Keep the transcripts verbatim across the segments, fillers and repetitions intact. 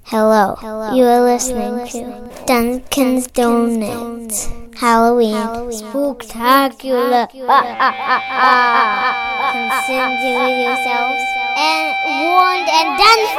Hello. Hello. You are listening, listening to Dunkin's Donuts Halloween Spooktacular. Consider yourselves and warned and done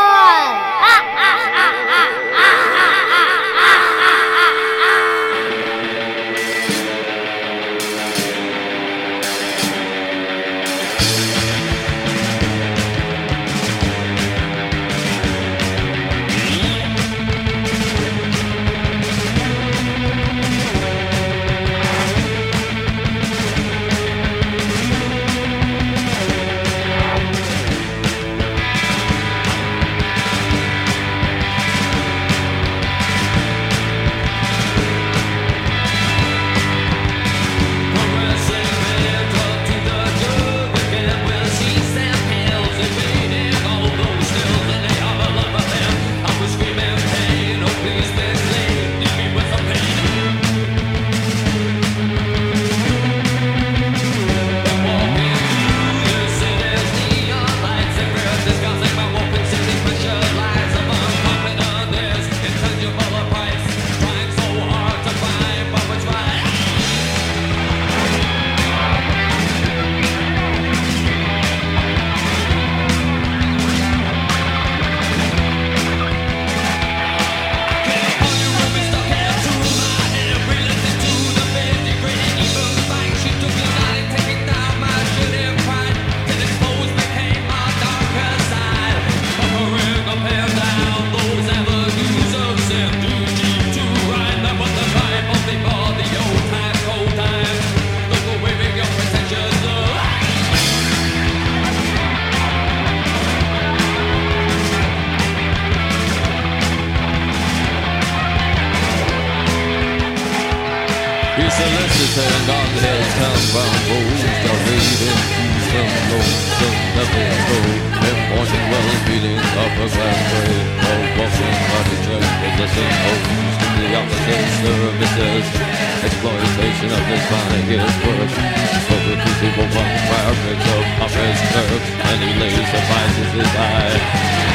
Soliciting on his town-bound roads, the raiding some lonesome never slow. In morning well beating up a glass grave, all walking body check, possessing homes to the opposite services. Exploitation of his body is work. For the people one fire breaks up off his nerve, and he lays the vices his eye.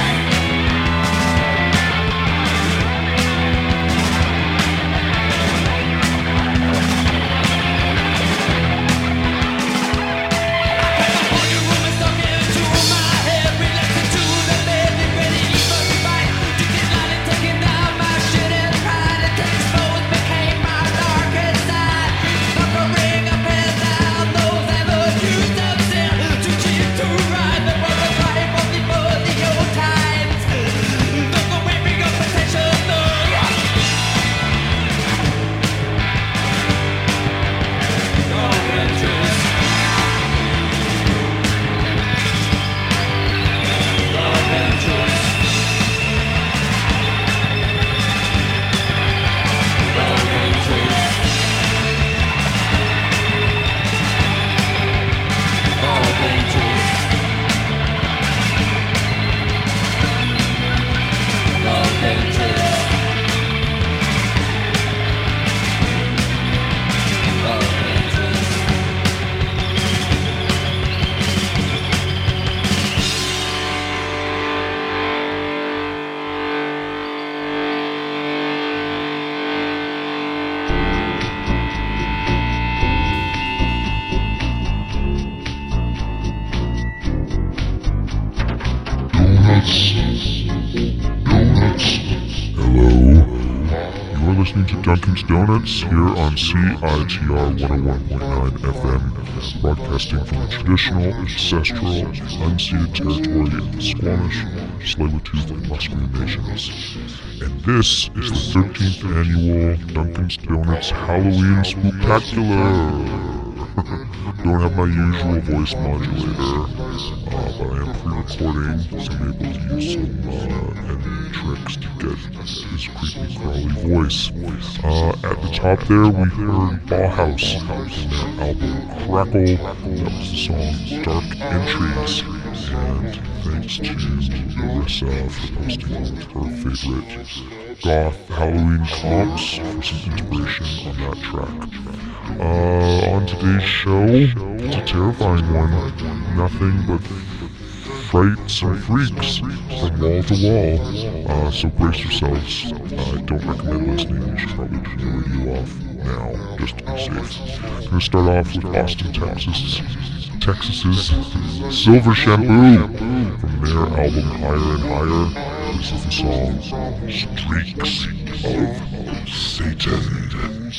Dunkin's Donuts here on C I T R one oh one point nine F M, broadcasting from the traditional, ancestral, unceded territory of the Squamish, Tsleil-Waututh, and Musqueam nations. And this is the thirteenth annual Dunkin's Donuts Halloween Spooktacular. Don't have my usual voice modulator, uh, but I am pre-recording, so I'm able to use some uh, editing tricks to get his creepy crawly voice. Uh, at the top there, we heard Bauhaus in their album Crackle. That was the song Dark Entries. And thanks to Marissa for posting all of her favorite goth Halloween comps for some inspiration on that track. Uh, on today's show, it's a terrifying one. Nothing but frights and freaks from wall to wall. Uh, so brace yourselves. I don't recommend listening. You should probably turn the radio off now, just to be safe. I'm gonna start off with Austin, Texas. Texas's Silver Shampoo from their album Higher and Higher. This is the song Streaks of Satan.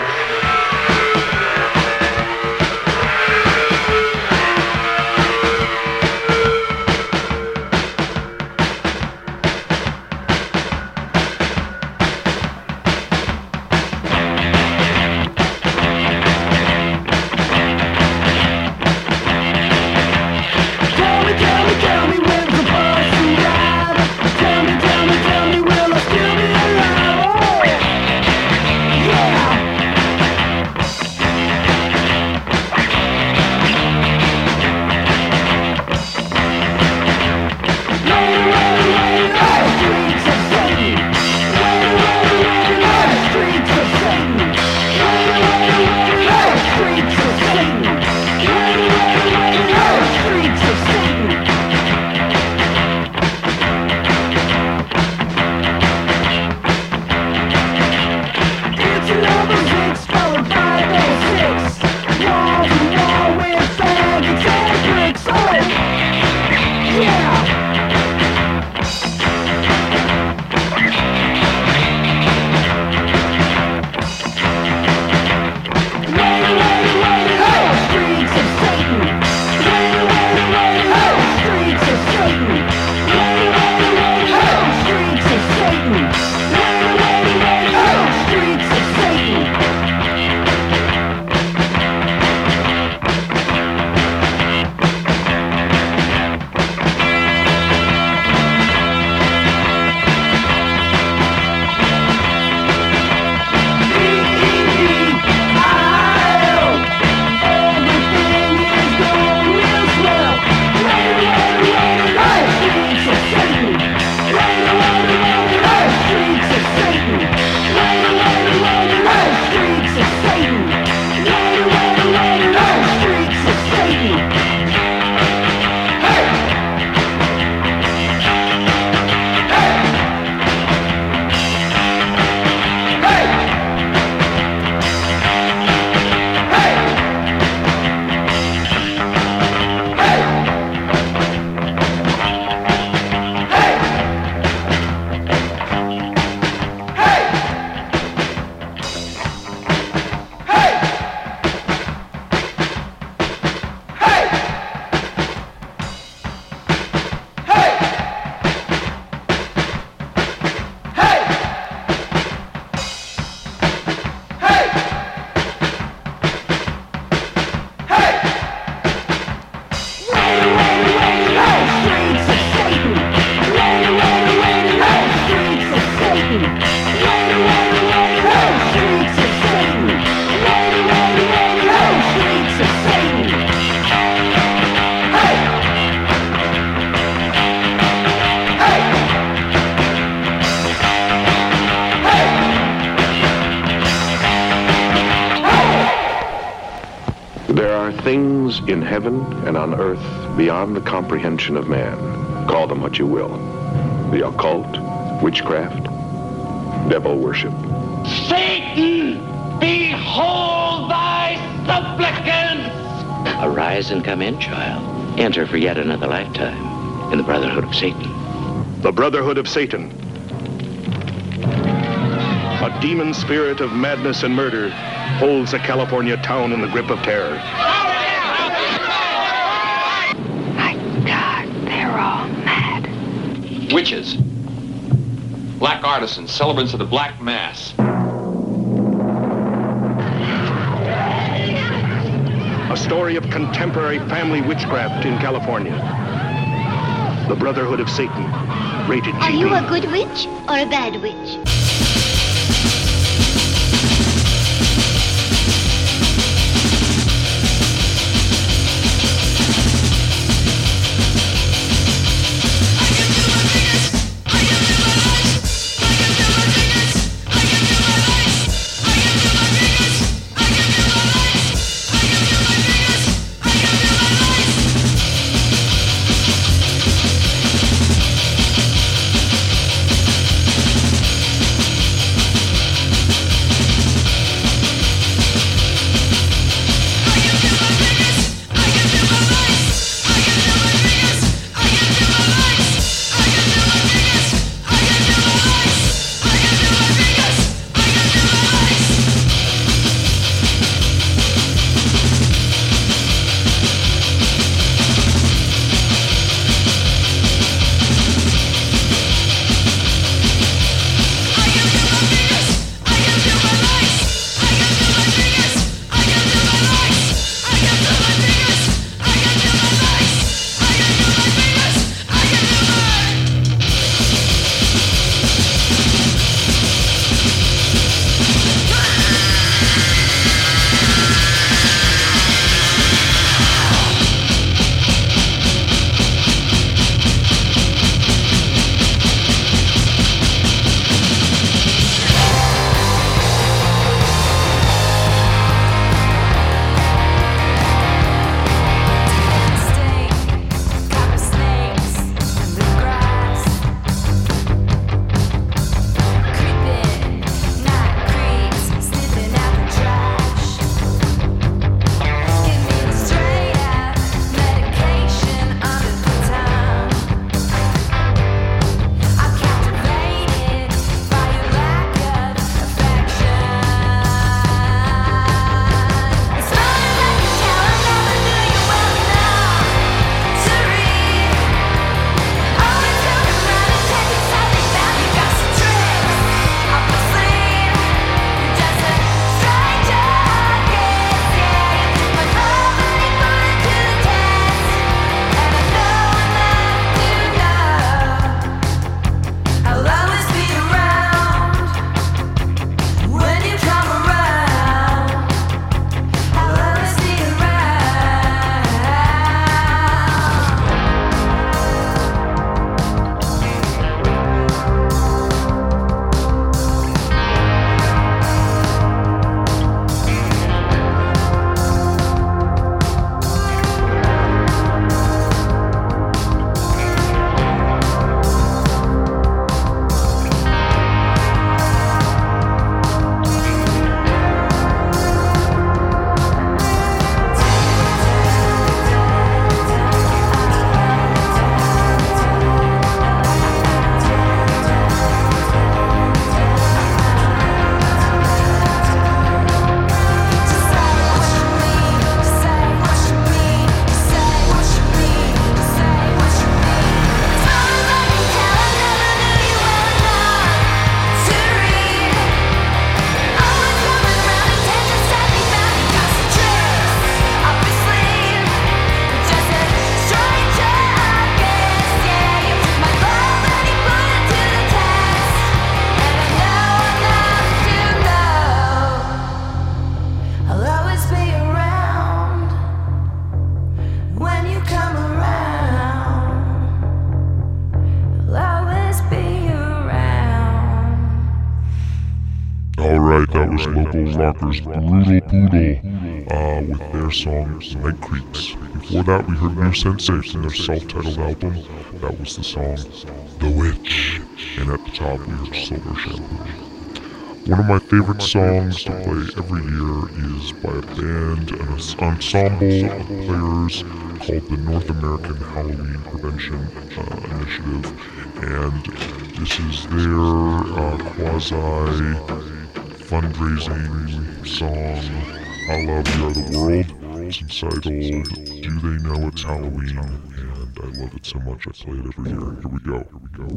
Things in heaven and on earth beyond the comprehension of man. Call them what you will. The occult, witchcraft, devil worship. Satan, behold thy supplicants! Arise and come in, child. Enter for yet another lifetime in the Brotherhood of Satan. The Brotherhood of Satan. A demon spirit of madness and murder holds a California town in the grip of terror. Witches, black artisans, celebrants of the Black Mass. A story of contemporary family witchcraft in California. The Brotherhood of Satan, rated G. Are you a good witch or a bad witch? was local rockers Brutal Poodle uh, with their song Night Creeps. Before that, we heard New Sensei from their self-titled album. That was the song The Witch. And at the top, we heard Silver Shampoo. One of my favorite songs to play every year is by a band, an ensemble of players called the North American Halloween Prevention uh, Initiative. And this is their uh, quasi-fundraising song, a la We Are the World. It's entitled Do They Know It's Halloween? And I love it so much I play it every year. Here we go, here we go.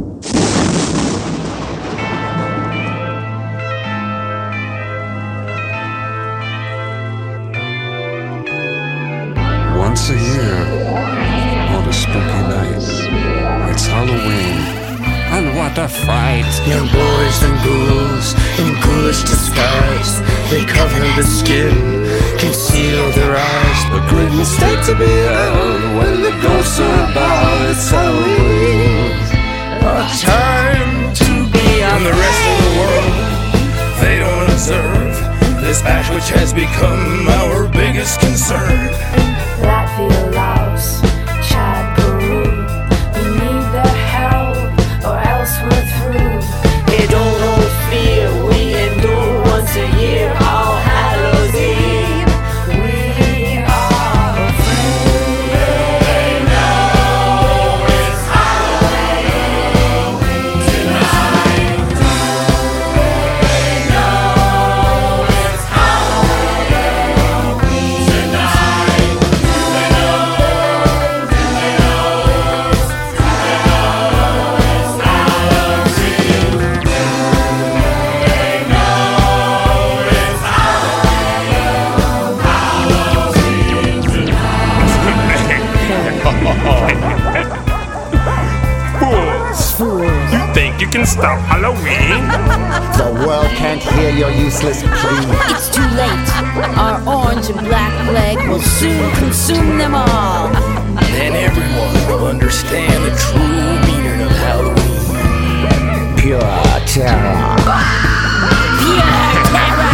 Once a year, on a spooky night, it's Halloween, and what a fright! Young boys and ghouls in ghoulish disguise, they cover the skin, conceal their eyes. A great mistake to be held when the ghosts are about. It's Halloween, a time to be on the rest of the world. They don't observe this act which has become our biggest concern. Latvia, Laos, Chad, Peru, we need their help or else we're through. They don't hold fear, we endure once a year, All Hallows Eve. We are afraid. They know it's Halloween tonight. They know it's Halloween tonight. You think you can stop Halloween? The world can't hear your useless plea. It's too late. Our orange and black plague will soon consume them all. Then everyone will understand the true meaning of Halloween. Pure terror. Pure terror!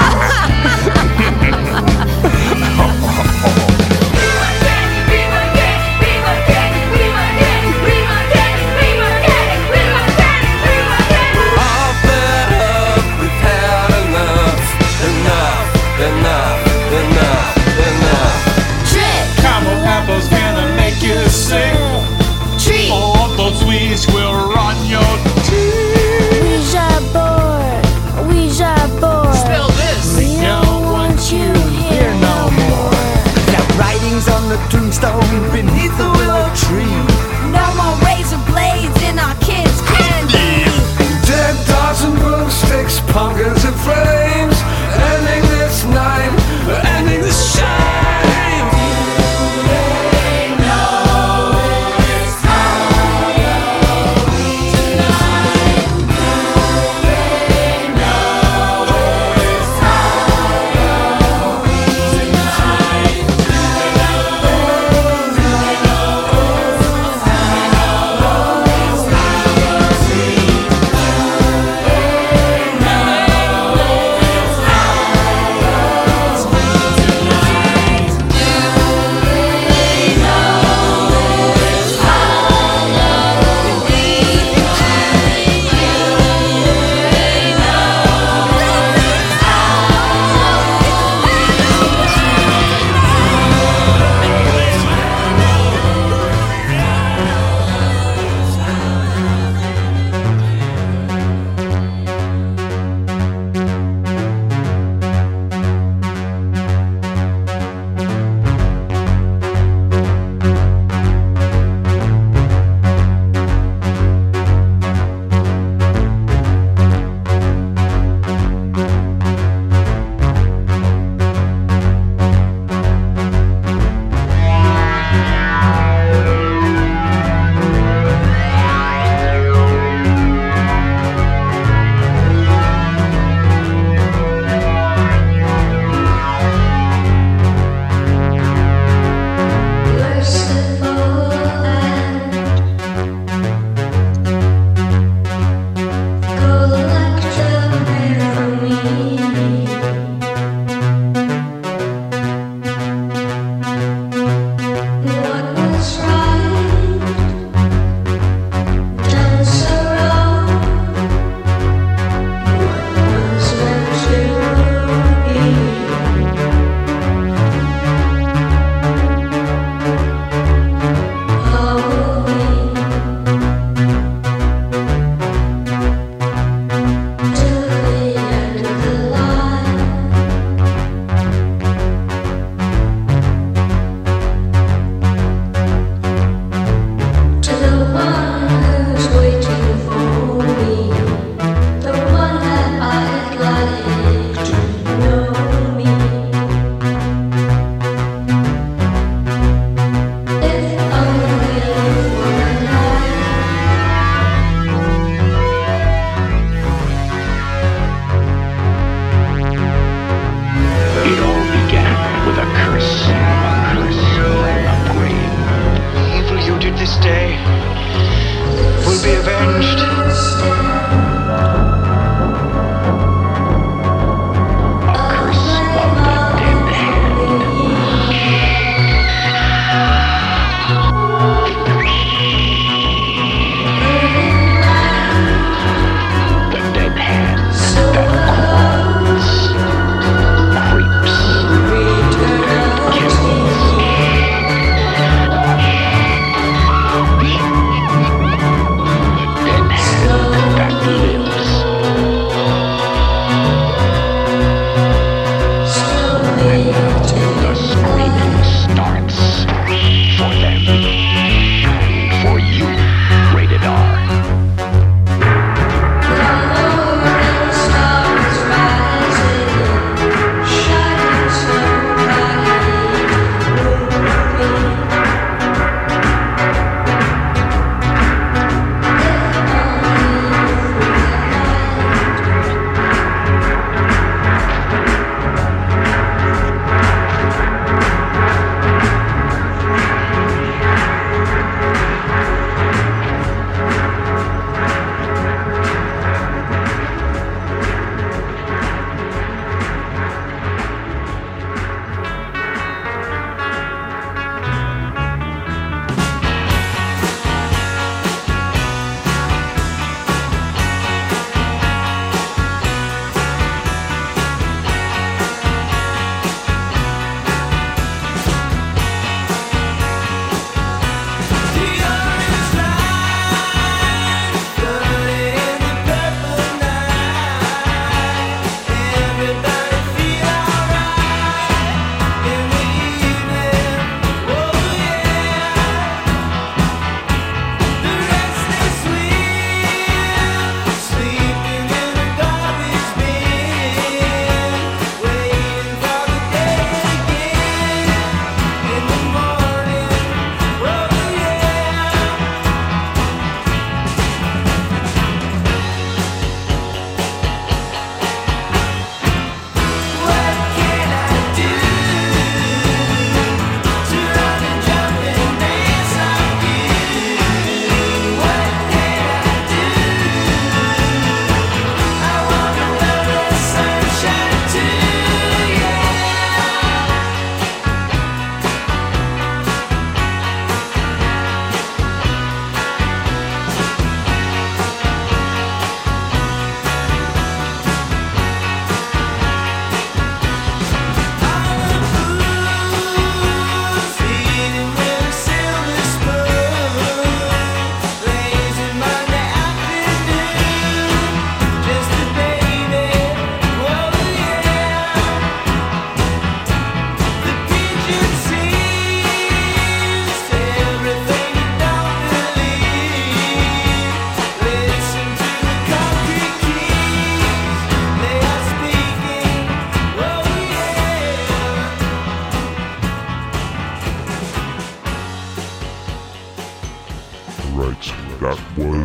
Weeds will rot your teeth. Ouija board, Ouija board. Spell this. We don't want you here no more. Now writings on the tombstone beneath the willow tree. No more razor blades in our kids' candy. Dead dogs and broomsticks, pumpkins and flames. Ending this night, ending the shame.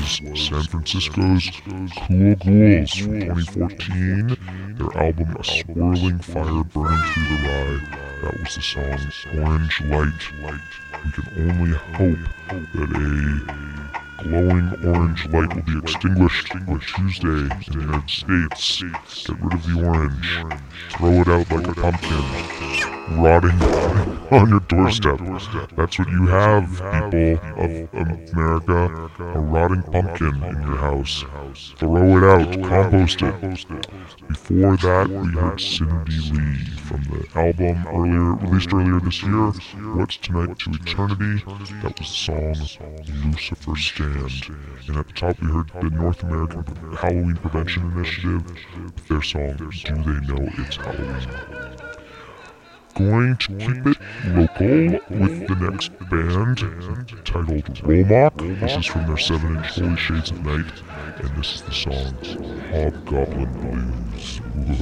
was San Francisco's Cool Ghouls from twenty fourteen, their album A Swirling Fire Burning Through the Rye. That was the song Orange Light. We can only hope that a glowing orange light will be extinguished on Tuesday in the United States. Get rid of the orange. Throw it out like a pumpkin, rotting on your doorstep. That's what you have, people of America. A rotting pumpkin in your house. Throw it out. Compost it. Before that, we heard Cindy Lee from the album earlier, released earlier this year, What's Tonight to Eternity. That was the song Lucifer Stand. And at the top we heard the North American Halloween Prevention Initiative with their song Do They Know It's Halloween. Going to keep it local with the next band titled Rollmock. This is from their seven inch Holy Shades of Night, and this is the song Hobgoblin Blues.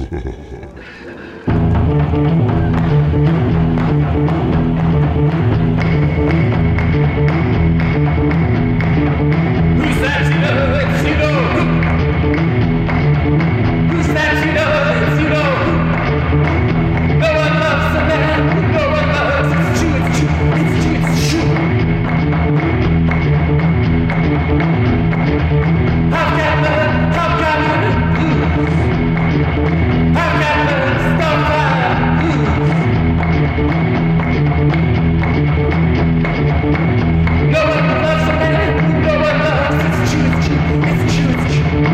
Who's that you know? It's you know. Who's that you know? It's you know. No one loves a man. No one loves. It's true. It's true. It's true. It's true. I've got the. I've got the blues. I've got the starfire blues. No one loves a man. No one loves. It's true. It's true. It's true. It's true.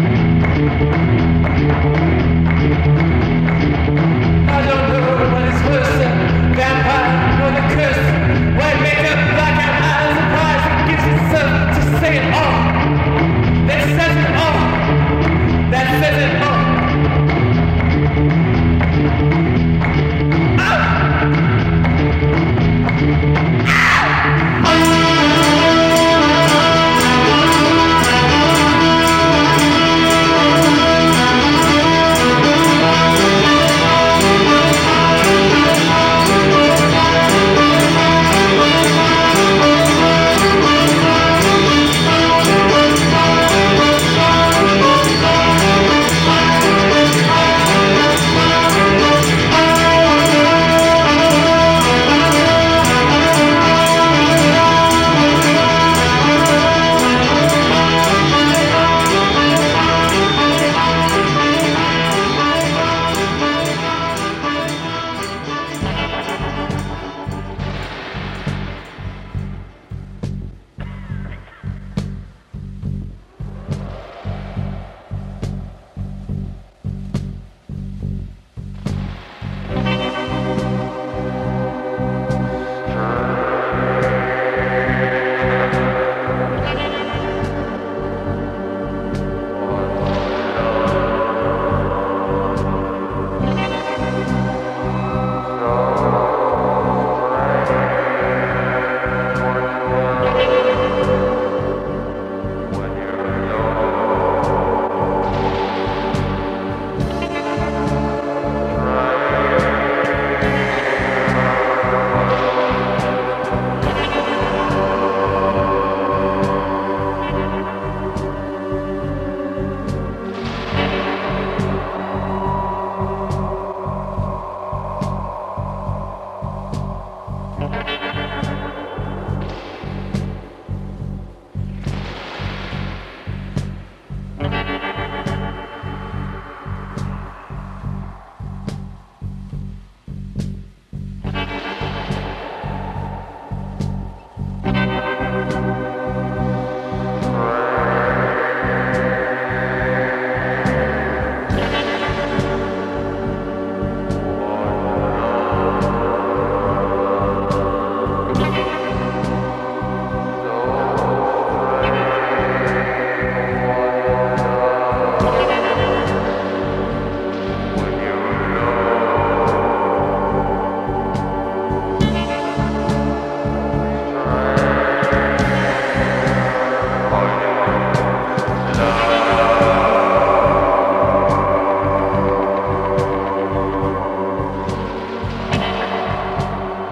I don't know what is worse than vampire or the curse. White makeup, blackout eyes, and eyes that gives itself to say it all. That says it all. That says it all.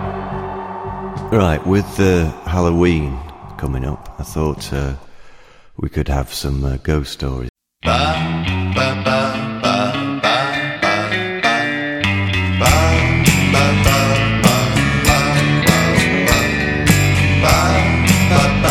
Right, with the Halloween coming up, I thought uh, we could have some uh, ghost stories. Ba, ba, ba, ba, ba, ba, ba, ba, ba, ba, ba, ba, ba, ba, ba,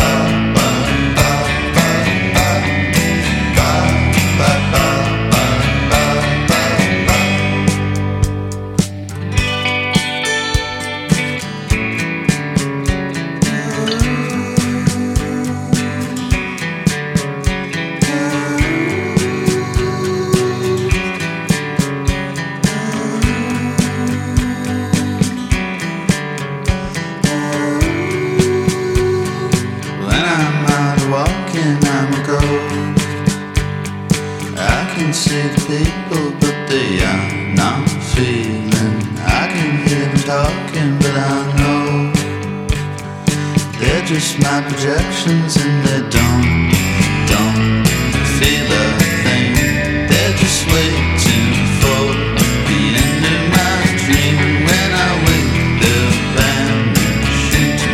just my projections and they don't, don't feel a thing. They're just waiting for the end of my dream. And when I wake, they'll vanish into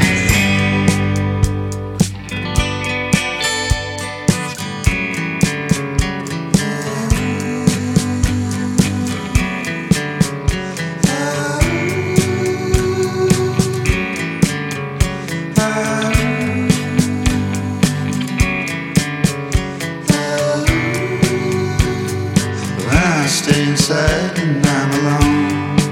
inside and I'm alone.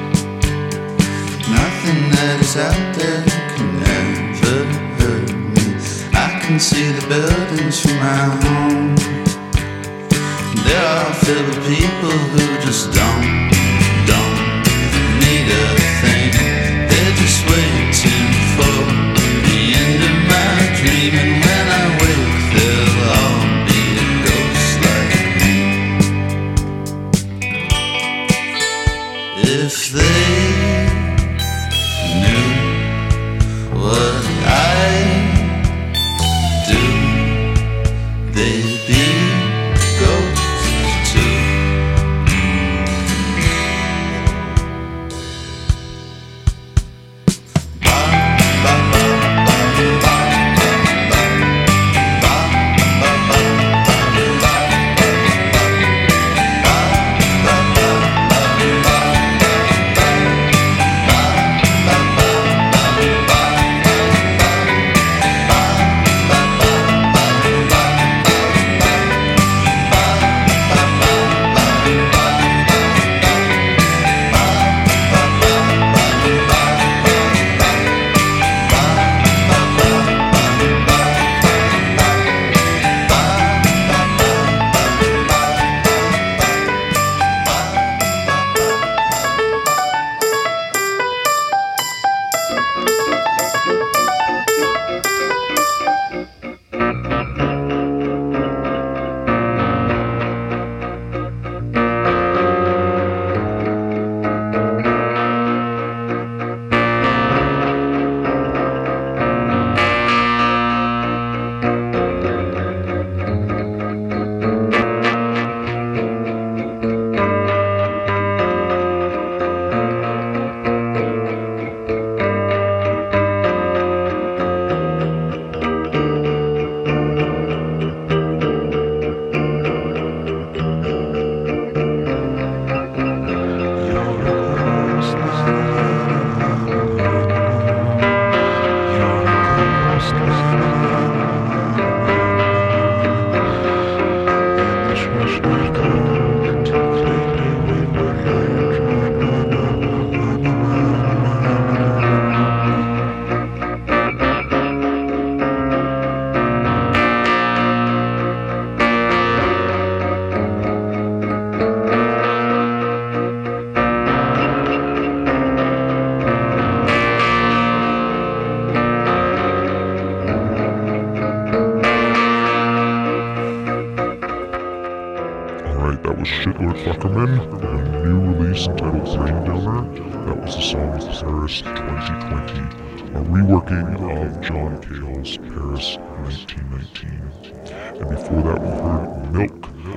Nothing that is out there can ever hurt me. I can see the buildings from my home. They are filled with people who just don't, don't need a thing. They're just waiting for the end of my dream. And when I wake, they'll all be a ghost like me. If they knew what I do, they'd be ghosts too.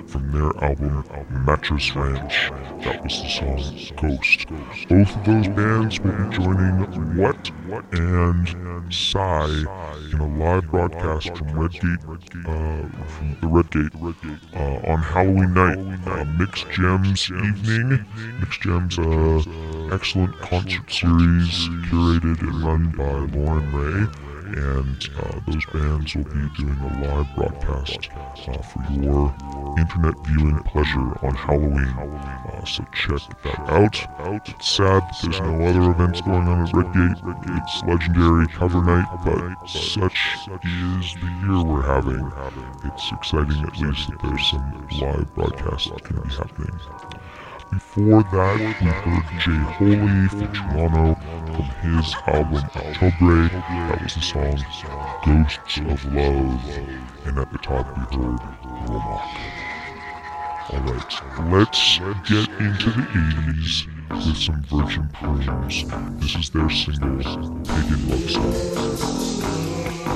from their album Mattress Ranch. That was the song Ghost. Both of those bands will be joining Wet and Psy in a live broadcast from Redgate, uh, from the Redgate, uh, on Halloween night. Uh, Mixed Gems Evening. Mixed Gems, uh, excellent concert series curated and run by Lauren Ray. And uh, those bands will be doing a live broadcast uh, for your internet viewing pleasure on Halloween. Uh, so check that out. It's sad that there's no other events going on at Redgate. It's legendary cover night, but such is the year we're having. It's exciting at least that there's some live broadcasts that can be happening. Before that, we heard Jay Holy from Toronto from his album Octobre. That was the song Ghosts of Love. And at the top we heard Romak. Alright, let's get into the eighties with some Virgin Prunes. This is their single, Pagan Love Song.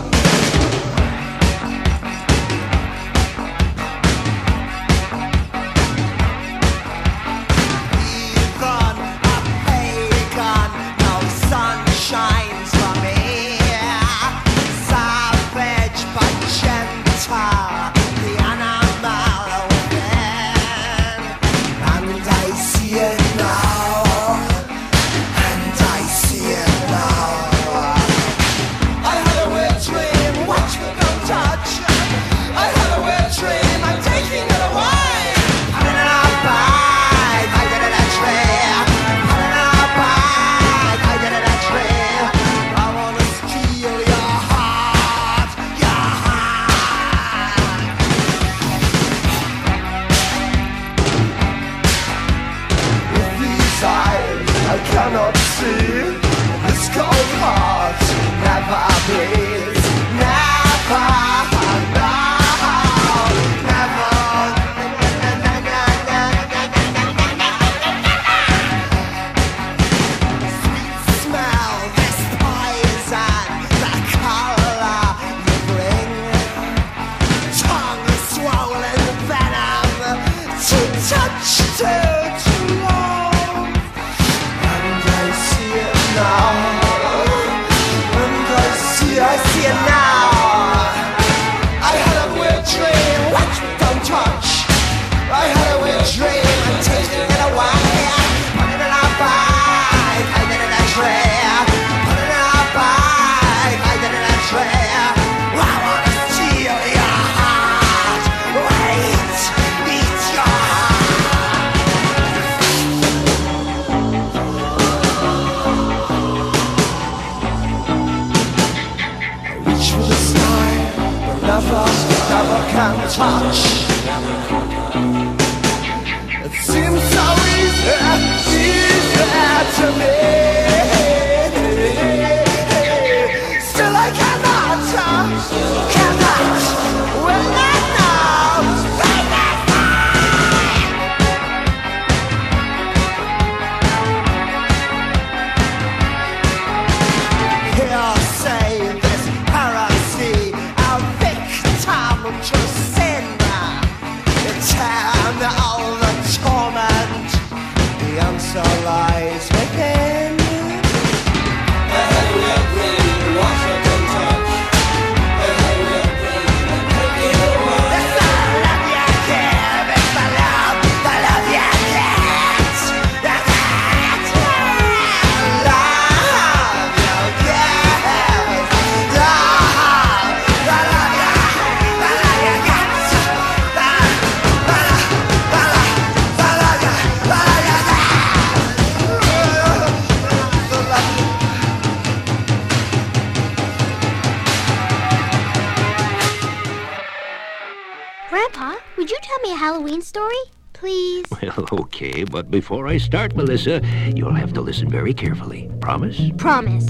Well, okay, but before I start, Melissa, you'll have to listen very carefully. Promise? Promise.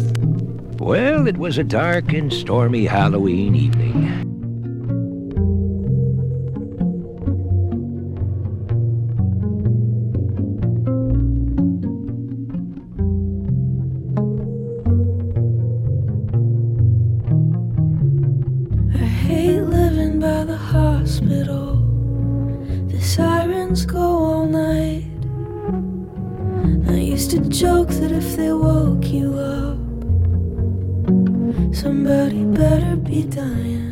Well, it was a dark and stormy Halloween evening. I hate living by the hospital. friends go all night. I used to joke that if they woke you up, somebody better be dying.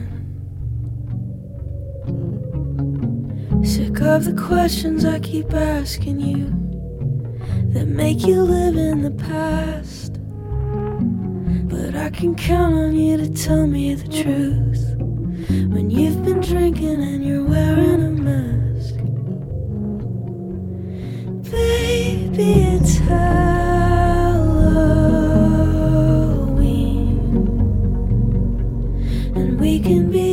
Sick of the questions I keep asking you that make you live in the past. But I can count on you to tell me the truth when you've been drinking and you're wearing a mask. Baby, it's Halloween, and we can be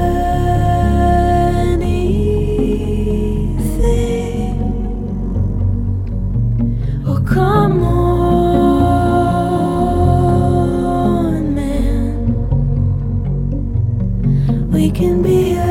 anything. Oh, come on, man, we can be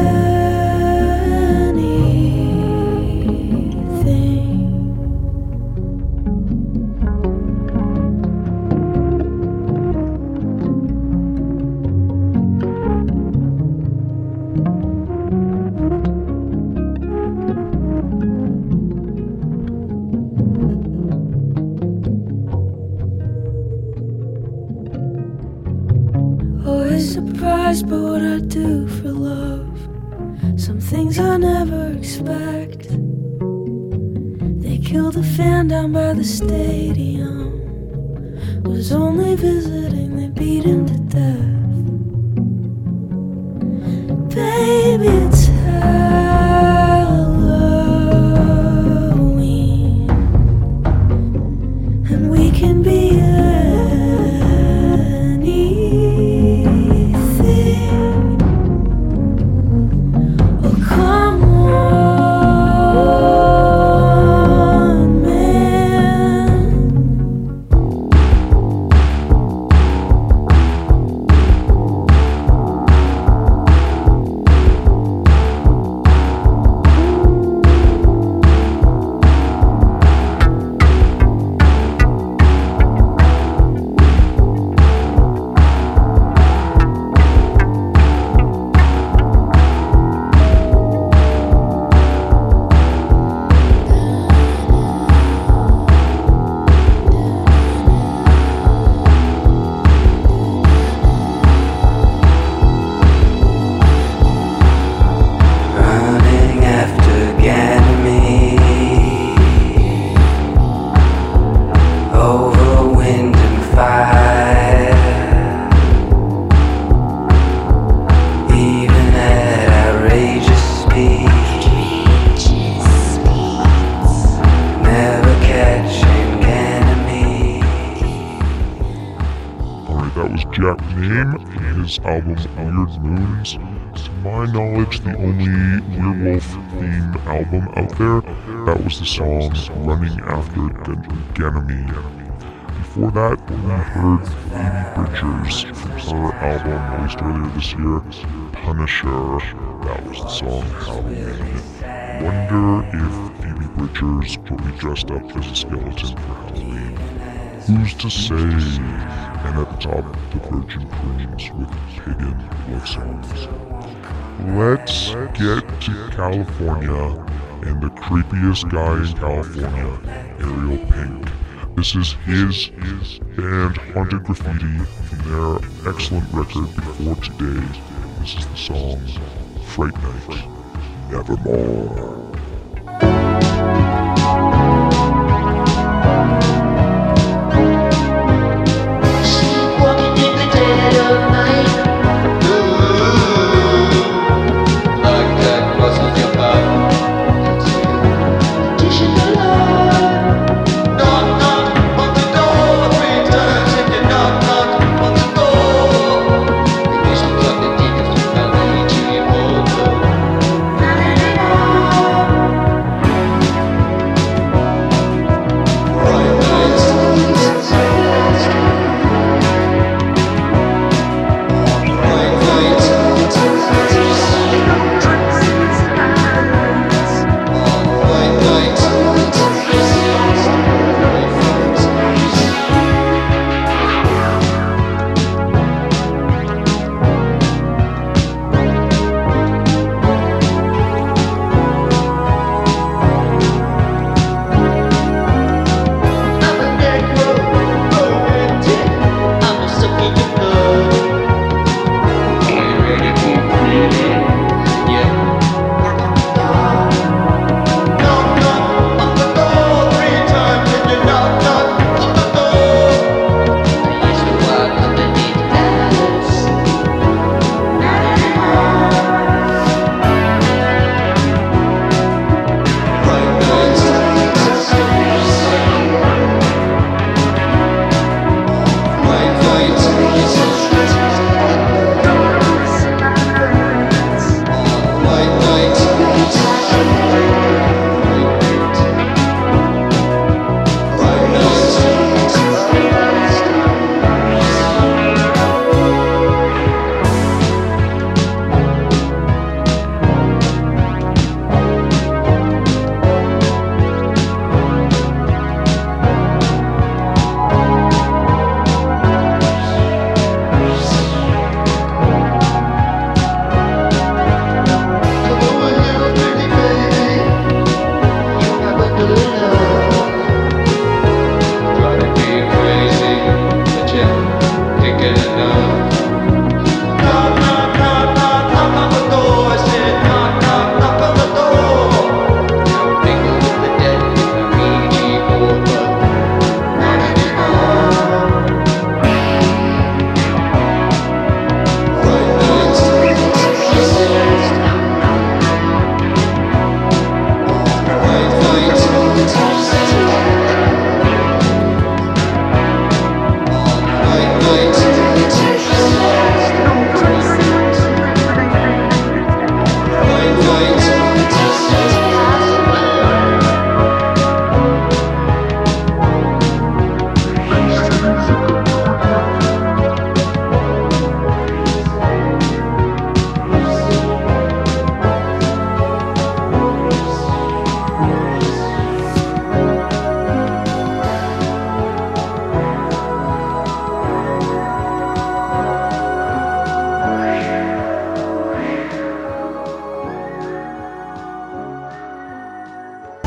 surprised by what I do for love. Some things I never expect. They killed a fan down by the stadium. Was only visiting, they beat him to death. Baby, it's Halloween, and we can be album Weird Moons. To my knowledge, the only werewolf-themed album out there. That was the song Running After Ganymede. Before that, we heard Phoebe Bridgers from her album released earlier this year, Punisher. That was the song Halloween. Wonder if Phoebe Bridgers will be dressed up as a skeleton for Halloween. Who's to say? And at the top, the Virgin Prunes with pagan love songs. Let's get to California and the creepiest guy in California, Ariel Pink. This is his band Haunted Graffiti from their excellent record Before Today. This is the song Fright Night, Nevermore. Oh,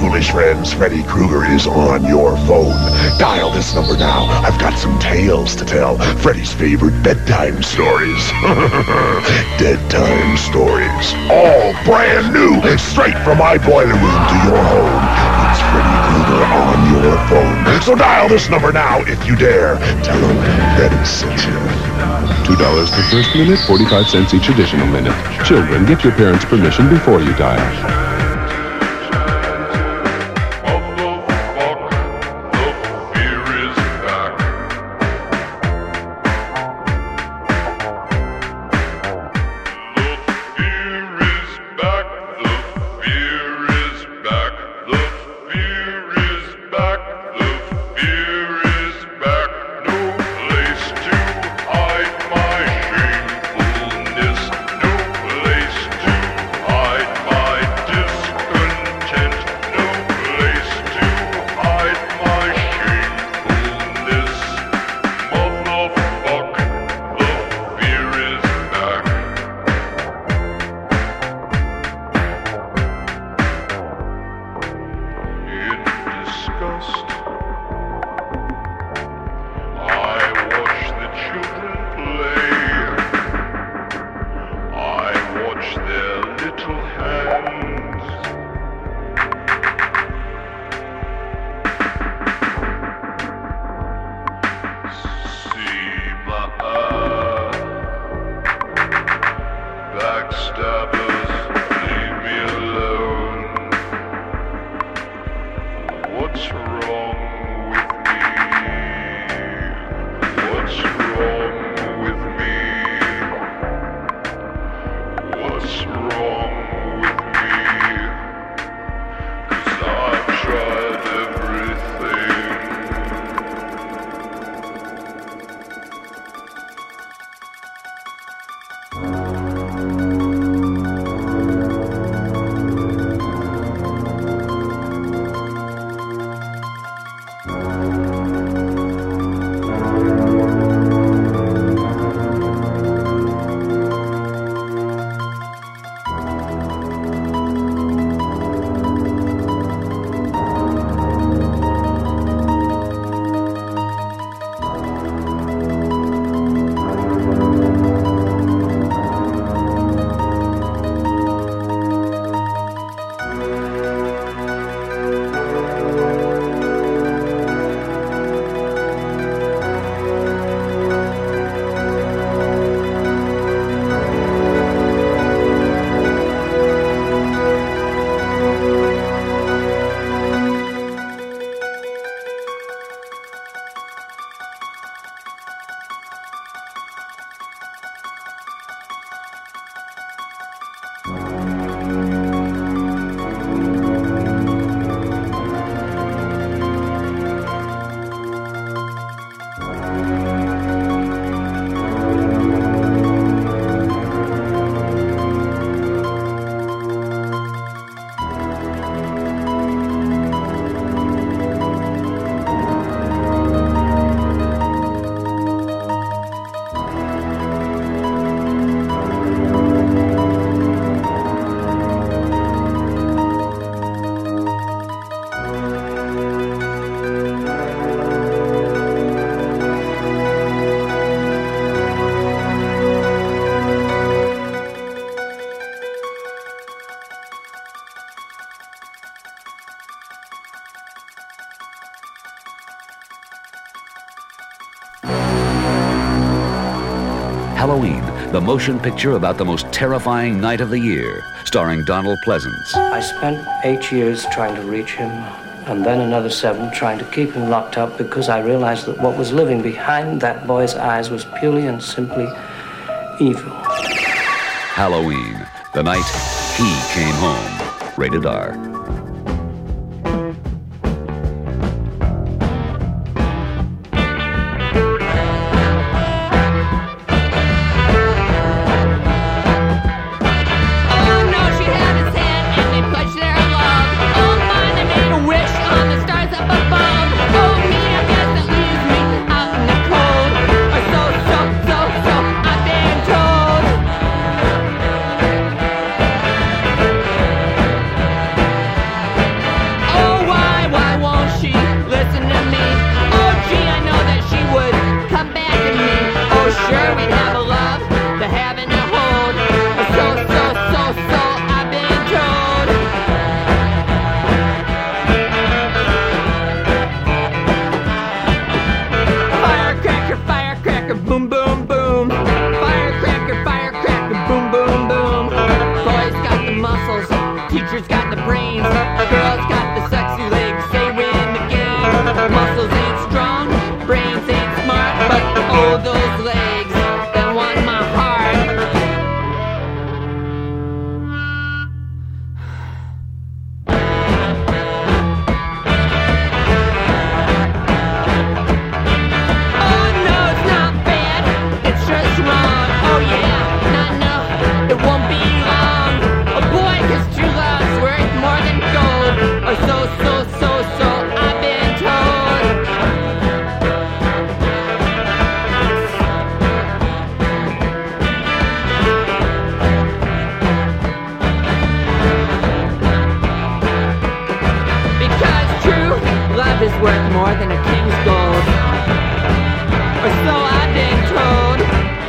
foolish friends, Freddy Krueger is on your phone. Dial this number now. I've got some tales to tell. Freddy's favorite bedtime stories. Dead time stories. All brand new, straight from my boiler room to your home. It's Freddy Krueger on your phone. So dial this number now if you dare. Tell him Freddy sent you. two dollars per first minute, forty-five cents each additional minute. Children, get your parents' permission before you dial. Halloween, the motion picture about the most terrifying night of the year, starring Donald Pleasance. I spent eight years trying to reach him, and then another seven trying to keep him locked up because I realized that what was living behind that boy's eyes was purely and simply evil. Halloween, the night he came home. Rated R. more than a king's gold. Or so I've been told.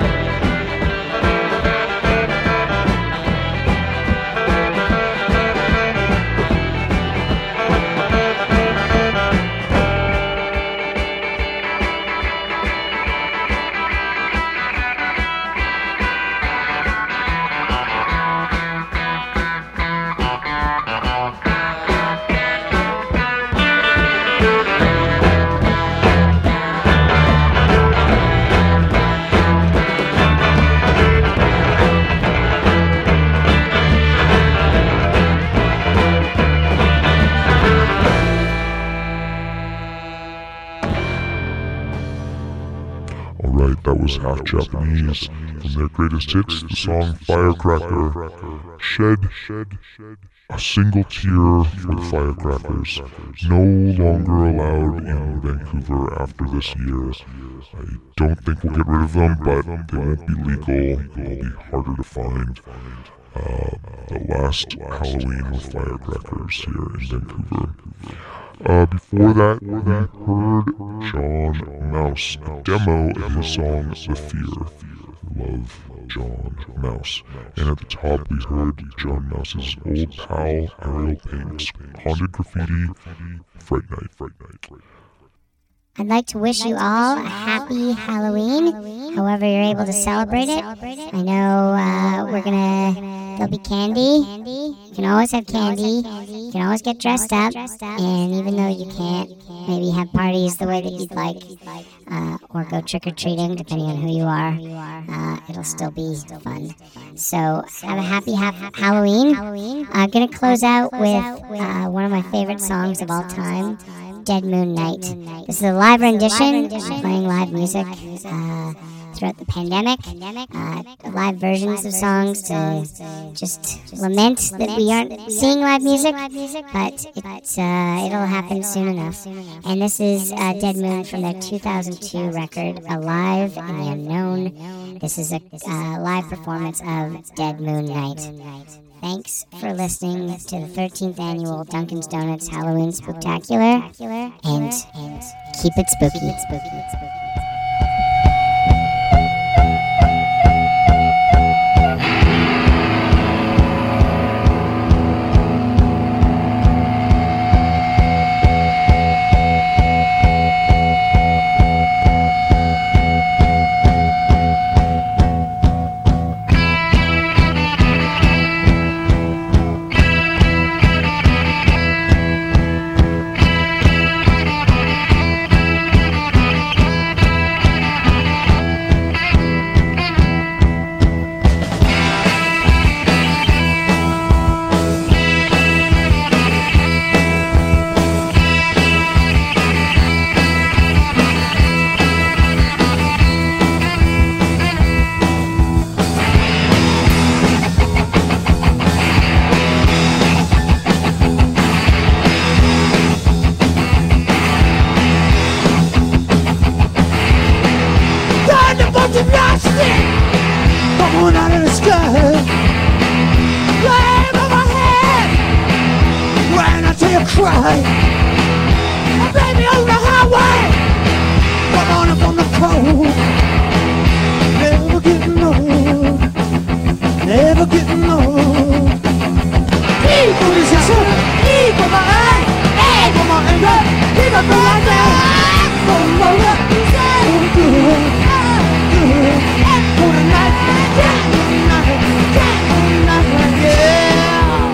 That was Half Japanese from their greatest hits, the song Firecracker. Shed a single tear for the Firecrackers. No longer allowed in Vancouver after this year. I don't think we'll get rid of them, but they won't be legal. They'll be harder to find. Uh, the last Halloween with Firecrackers here in Vancouver. Uh, before that, we heard John Mouse, a demo of his song The Fear. Love John Mouse. And at the top, we heard John Mouse's old pal Ariel Pink's Haunted Graffiti, Fright Night, Fright Night. I'd like to wish you all a happy Halloween, however you're able to celebrate it. I know uh, we're gonna, there'll be candy. You can always have candy. You can always get dressed up. And even though you can't maybe have parties the way that you'd like, uh, or go trick-or-treating, depending on who you are, uh, it'll still be fun. So have a happy ha- Halloween. I'm gonna close out with uh, one of my favorite songs of all time, Dead Moon Night. This is a live rendition. I'm playing live music uh, throughout the pandemic. Uh, live versions of songs to just lament that we aren't seeing live music, but it's, uh, it'll happen soon enough. And this is uh, Dead Moon from their two thousand two record, Alive in the Unknown. This is a uh, live performance of Dead Moon Night. Thanks for listening to the thirteenth annual Dunkin's Donuts Halloween Spooktacular, and, and keep it spooky. Keep it spooky. Keep it spooky. Coming out of the sky, right over my head, right until you cry. Oh, baby, on the highway, come on up on the cold. Never getting old, never getting old. People is just evil, my eye, evil, my anger, people feel like that. Oh, oh, oh, good, good. For the night, dead moon night, dead moon night, yeah.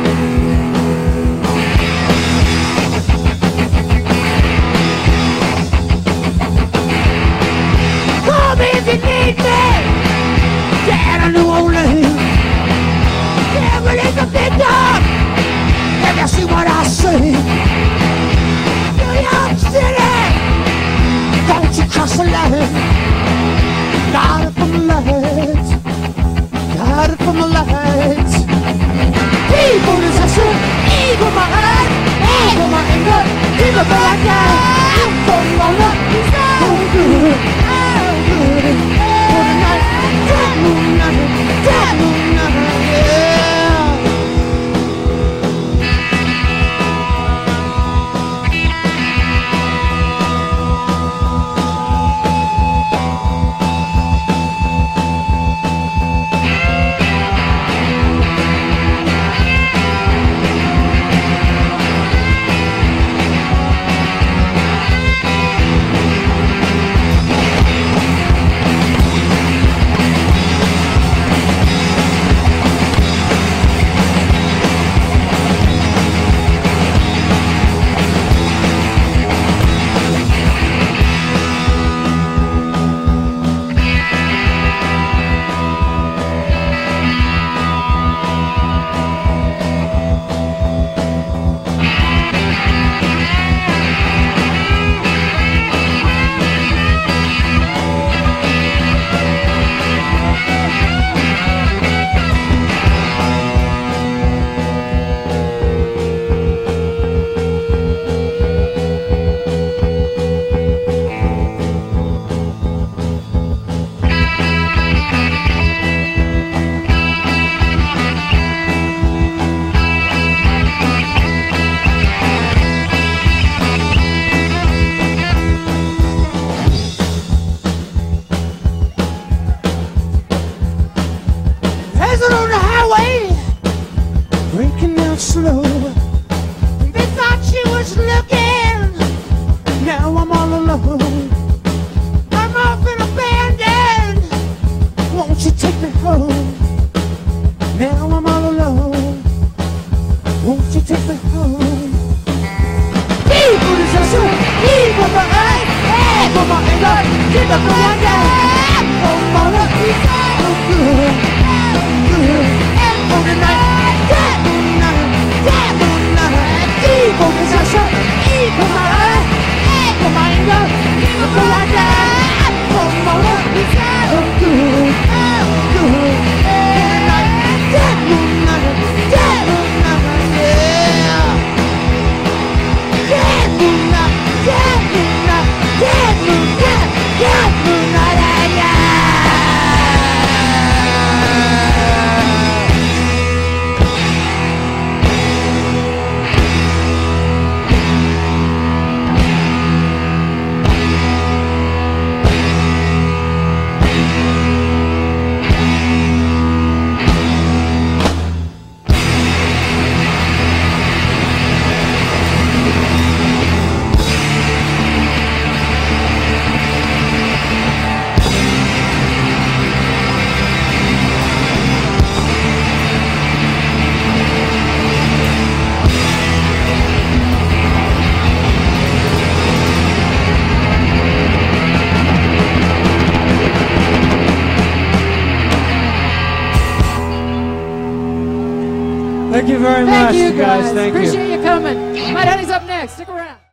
Call me if you need me. Dad, I knew only. Yeah, release a big dog. Let me see what I see. New York City, don't you cross the line. Got it from the lights, got it from the lights. Evil is a sin, evil my heart, evil my anger, evil my life. I'm going on up, oh good, oh good. For the night, dead moon night, dead moon night, yeah. was looking, now I'm all alone. I'm off and abandoned, won't you take me home? Now I'm all alone, won't you take me home? Evil disaster, evil my eyes, evil my anger, give up my anger. Oh, mother, oh, good, good, oh, the night, dead night, dead night. Evil disaster, evil my eyes, evil my anger, give up my anger. Oh, mother, oh, good, good, oh, the night, dead night, dead night, yeah. Dead moonlight, dead moonlight, dead moonlight, dead moonlight, yeah. Thank you very Thank much, you guys. guys. Thank you. Appreciate you coming. Mud Honey's up next. Stick around.